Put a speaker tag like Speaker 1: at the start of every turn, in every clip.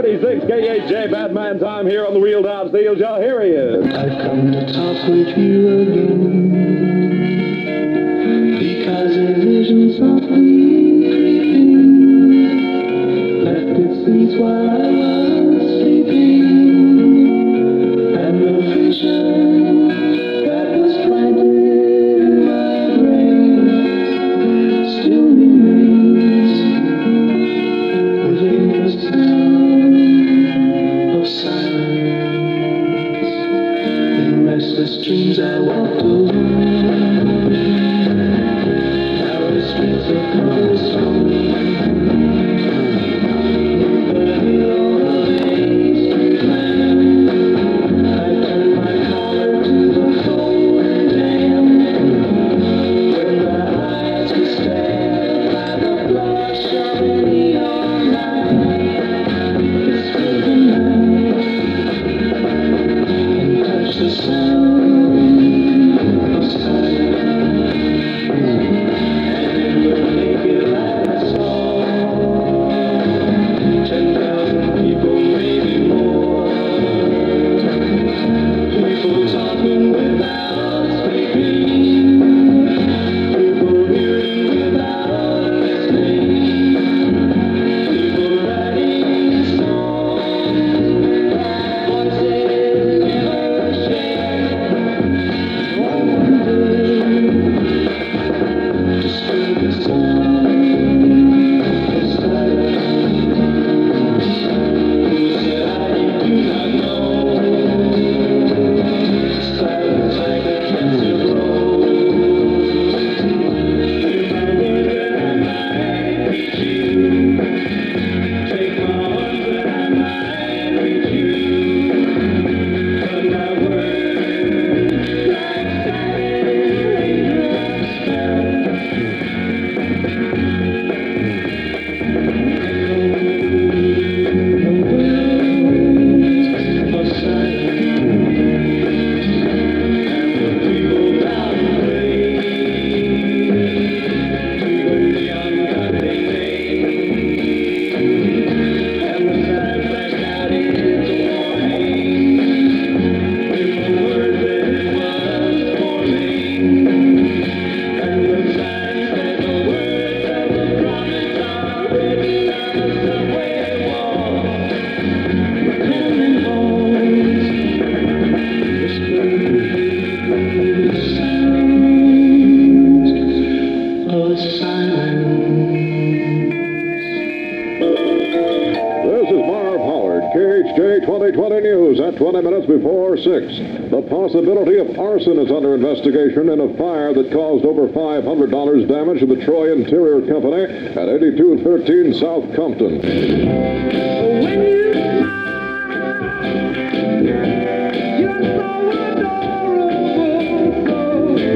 Speaker 1: 36 KHJ Batman time here on the Real Dodge Deals. Y'all, here he is.
Speaker 2: I've come to talk with you again, because a vision softly creeping left its seeds while I was sleeping, and the vision that was planted in my brain still remains within the sound of silence. In restless dreams I walked alone, narrow streets of cobblestone, the halo of a street lamp. I turned my collar to the cold and damp, when my eyes were stared by the flash of a neon light. It's through the night and touch the sound of silence. And in the naked light I saw 10,000 people, maybe more. People talking without speaking, people hearing without listening, people writing songs that voices never shared. One day, to speak the sound of silence. Who said I do not know? Silence like a cancer grows. Hear my word that I might reach you. Take my arms that I might reach you. But my words like silent raindrops fell. The words of silence, and the people bowed and prayed to the neon god they made, and the sign flashed out its warning in the word that it was forming, and the sign said the words of the promise are written on the subway wall. Reclaiming homes, whispering the sounds of silence.
Speaker 1: This is Marv Howard, KHJ 2020 News at 20 minutes before 6. The possibility of arson is under investigation in a fire that caused over $500 damage to the Troy Interior Company at 8213 South Compton.
Speaker 2: When you smile, you're so adorable, so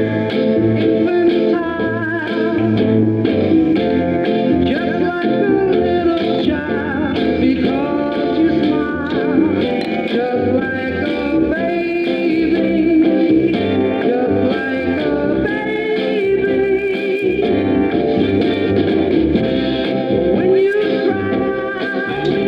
Speaker 2: infantile, just like a little child, because you smile, just like a baby, just like a baby. When you smile,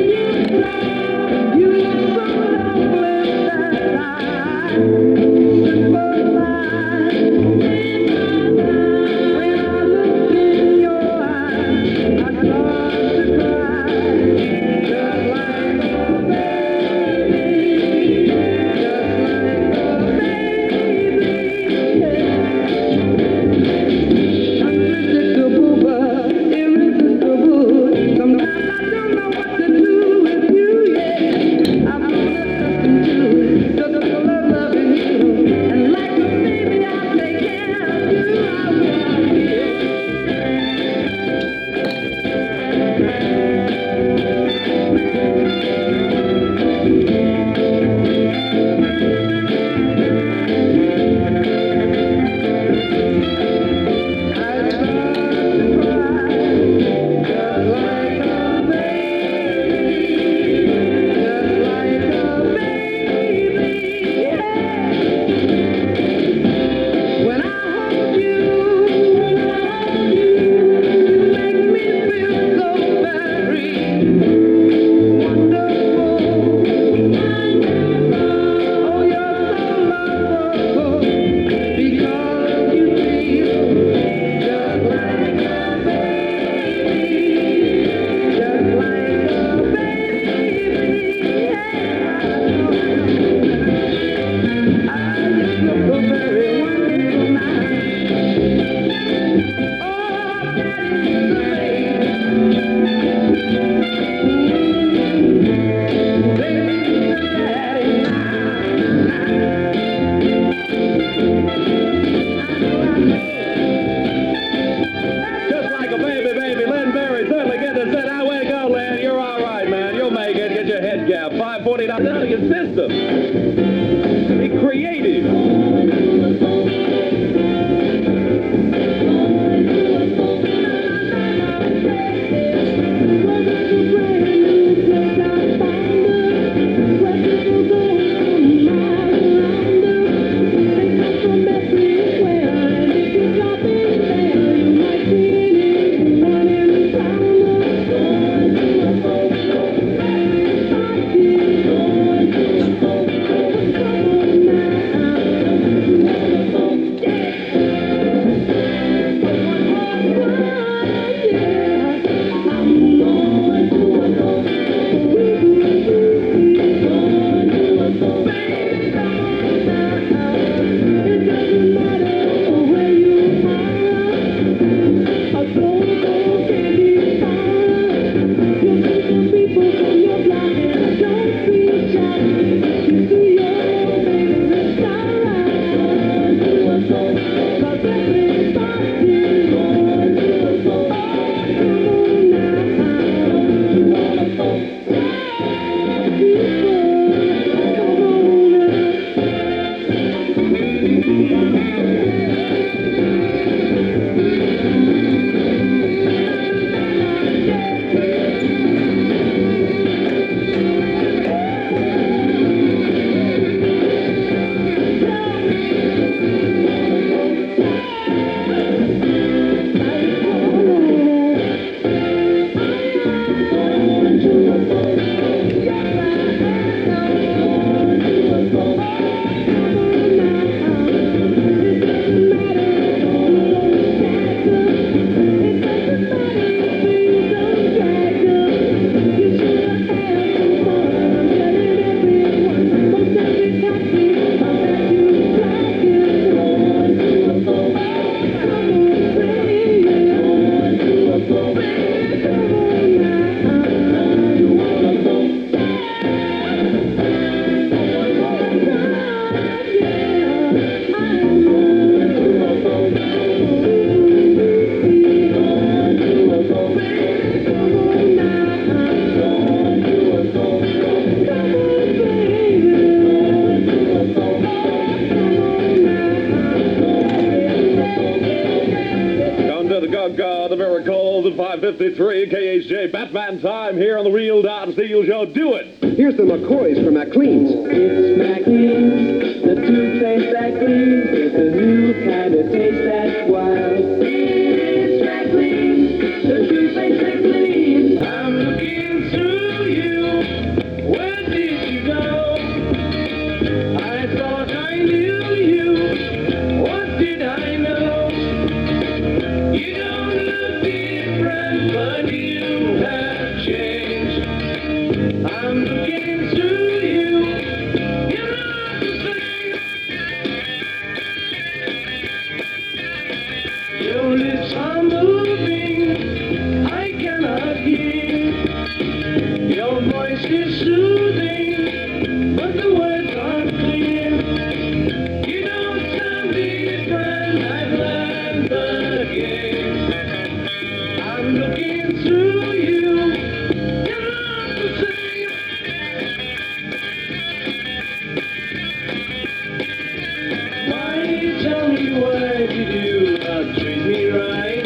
Speaker 3: your head gap. 549 out of your system. Be creative. The Miracles at 553 KHJ. Batman time here on the Real Dodge Steel Show. Do it!
Speaker 4: Here's the McCoys from McLean's.
Speaker 2: It's McLean's, the toothpaste that cleans with a new kind of taste that's wild. It's McLean's, the toothpaste that cleans. I'm looking through you. Where did you go? I thought I knew you. What did I know? You don't look different, but you have changed. I'm looking through you. You're not the same. Your lips are moving. I cannot hear. Your voice is soothing, but the words aren't clear. You don't sound different. I've learned the game. I'm looking through you. You're not the same. Why, tell me, why did you not treat me right?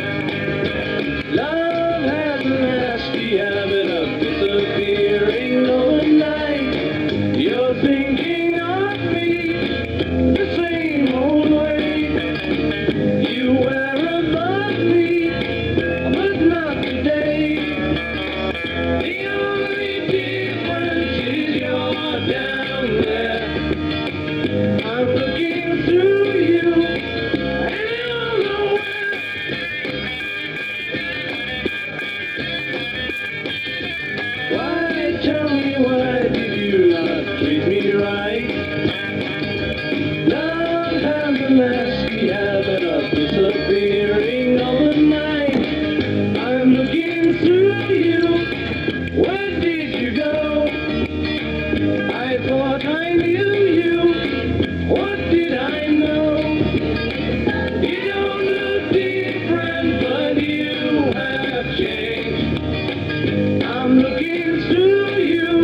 Speaker 2: Love has a nasty habit of disappearing overnight. You're thinking of me the same old way. You were above me, but not today. The only difference is you're down there. I'm looking through you, and you're nowhere. Why, tell me, why did you not treat me right? Love has a nasty habit of disappearing overnight. I'm looking through you. Where did you go? I thought I knew you. What did I know? You don't look different, but you have changed. I'm looking through you.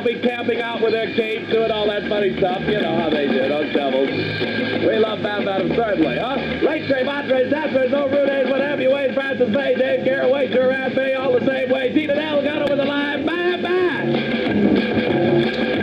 Speaker 3: they'll be camping out with their capes, doing all that funny stuff. You know how they do, those devils. We love Batman absurdly, huh? Late Trey, Montres, Daspers, no Rudes, what have you, Wade, Francis Bay, Dave Garrett, Durant, Bay, all the same way. Tina Delgado with the line. Bye, bye.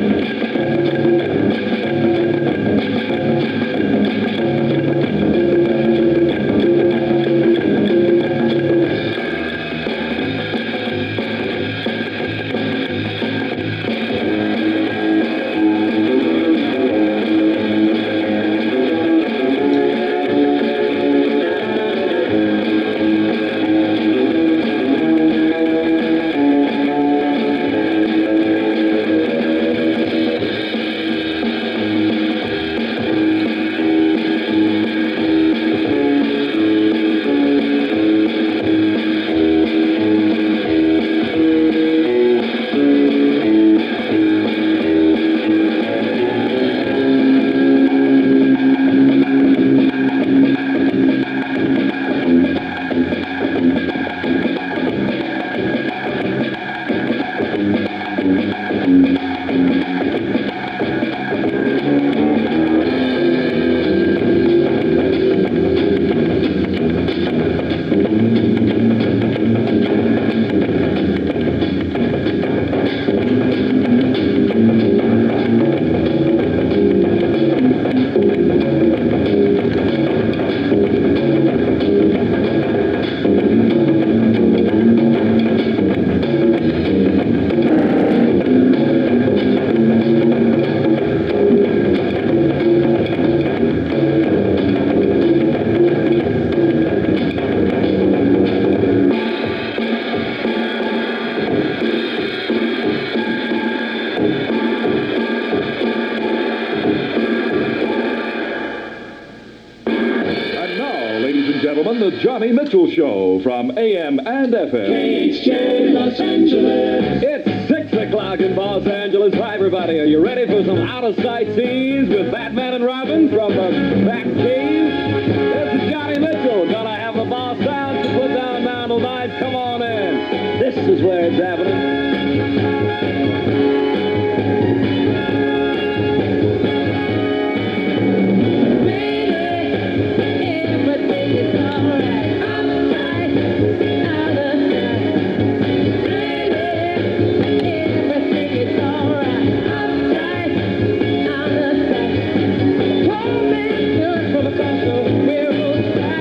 Speaker 3: The Johnny Mitchell Show from AM and FM.
Speaker 2: KHJ Los Angeles.
Speaker 3: It's 6 o'clock in Los Angeles. Hi, everybody. Are you ready for some out-of-sight scenes with Batman and Robin from the Bat Cave? This is Johnny Mitchell. Gonna have the boss down to put down now tonight. Come on in. This is where it's happening.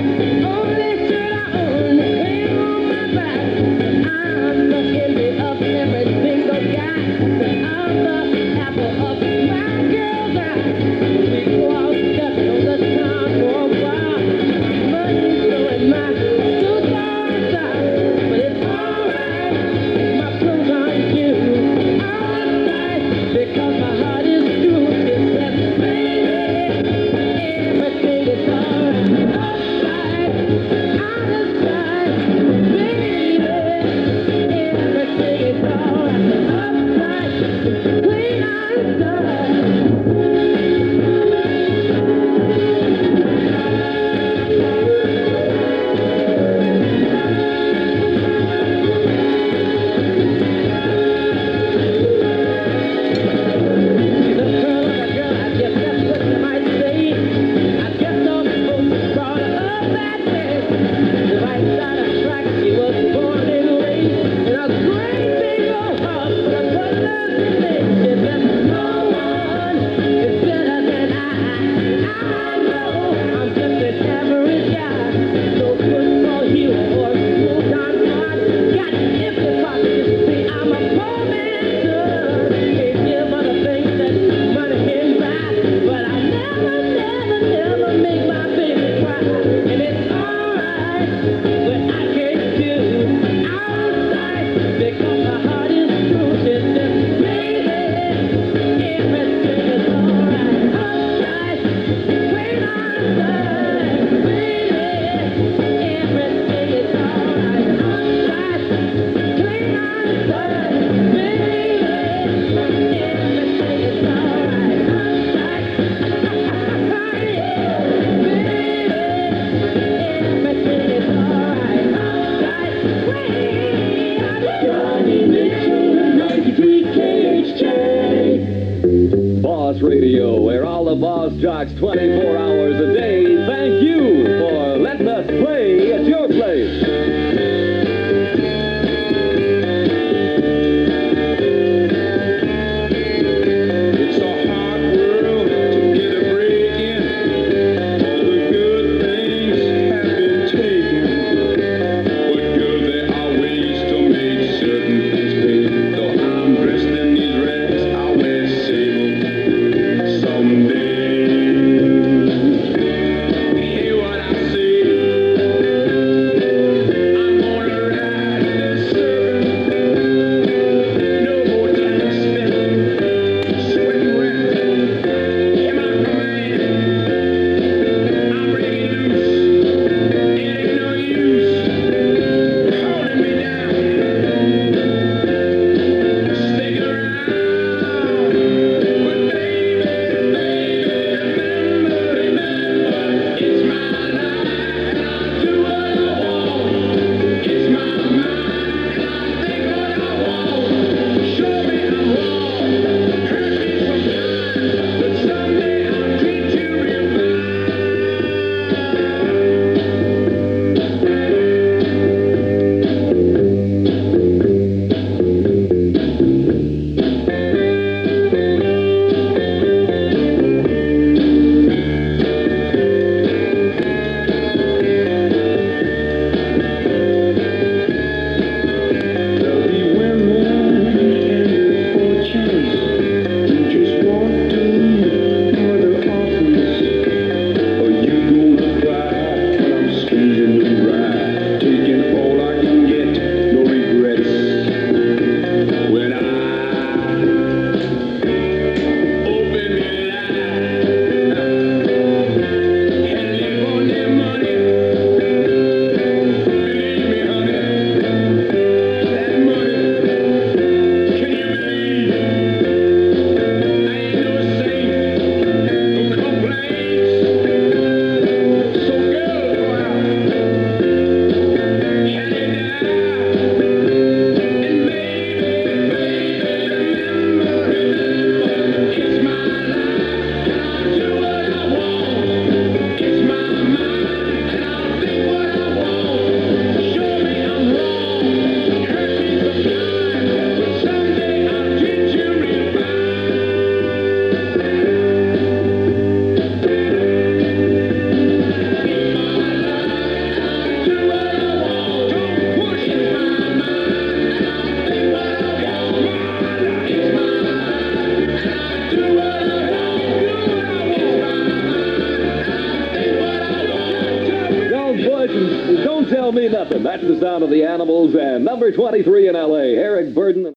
Speaker 5: Up
Speaker 3: Boss Radio, where all the boss jocks 24 hours a day thank you for letting us play at your place.
Speaker 2: It's a hard world to get a break in. All the good things have been taken. But girl, there are ways to make certain things pay. Though I'm dressed in these rags, I'll wear sable someday. Hear what I say. I'm gonna ride this circuit. No more time spent sweating wet. Hear my command. I'm breaking loose. It ain't no use holding me down. Stick around, but baby, remember, it's my life and I'll do what I want. It's my mind and I'll think what I want. Show me I'm wrong, hurt me sometimes, but someday I'll treat you real fine. There'll be women and fortunes who just want to for the office. Are you gonna cry when I'm squeezing you dry, taking all I can get, no regrets? When I open my eyes and live on their money, believe me, honey. That money, can you believe? I ain't no saint who complains. So girl, go out, hand it down, and baby, remember, it's my life and I'll do what I want. It's my mind and I'll think what I want. Show me I'm wrong, hurt me sometimes, but someday I'll treat you real fine. It's my life and I'll do what I want. Don't push it. It's my mind and I'll think what I want. It's my life and I'll do what I want. It's my mind and I'll think what I want.
Speaker 3: Don't push and don't tell me nothing. That's the sound of the Animals and number 23 in L.A., Eric Burden.